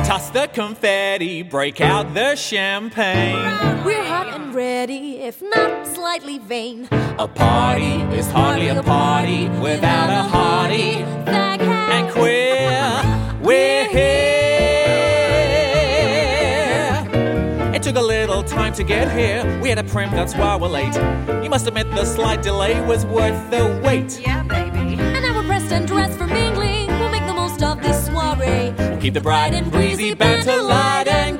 Toss the confetti, break out the champagne. We're hot and ready, if not slightly vain. A party is hardly a party without a hearty Fag hag and queer. We're here. It took a little time to get here. We had a prim, that's why we're late. You must admit the slight delay was worth the wait. Yeah, baby. And now we're pressed and dressed for mingling. We'll make the most of this soiree. We'll keep the bright and breezy banter light and